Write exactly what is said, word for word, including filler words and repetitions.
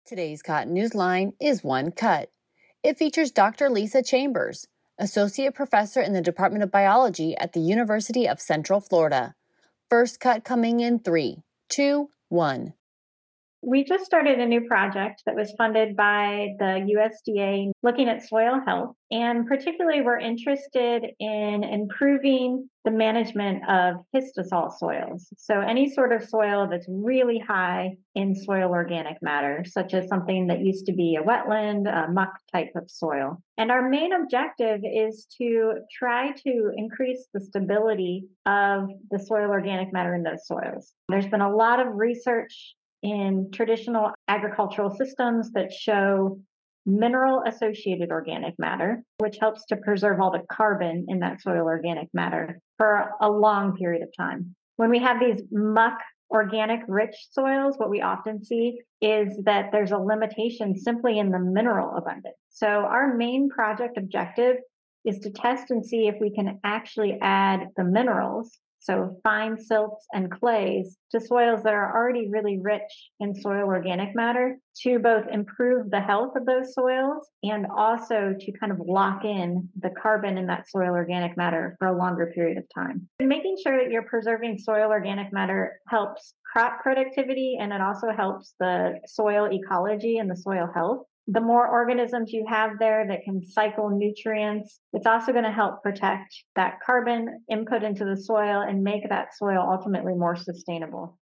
Today's Cotton News Line is One Cut. It features Doctor Lisa Chambers, Associate Professor in the Department of Biology at the University of Central Florida. First cut coming in three, two, one. We just started a new project that was funded by the U S D A looking at soil health. And particularly, we're interested in improving the management of histosol soils. So, any sort of soil that's really high in soil organic matter, such as something that used to be a wetland, a muck type of soil. And our main objective is to try to increase the stability of the soil organic matter in those soils. There's been a lot of research in traditional agricultural systems that show mineral associated organic matter, which helps to preserve all the carbon in that soil organic matter for a long period of time. When we have these muck organic rich soils, what we often see is that there's a limitation simply in the mineral abundance. So our main project objective is to test and see if we can actually add the minerals, so fine silts and clays, to soils that are already really rich in soil organic matter, to both improve the health of those soils and also to kind of lock in the carbon in that soil organic matter for a longer period of time. And making sure that you're preserving soil organic matter helps crop productivity, and it also helps the soil ecology and the soil health. The more organisms you have there that can cycle nutrients, it's also going to help protect that carbon input into the soil and make that soil ultimately more sustainable.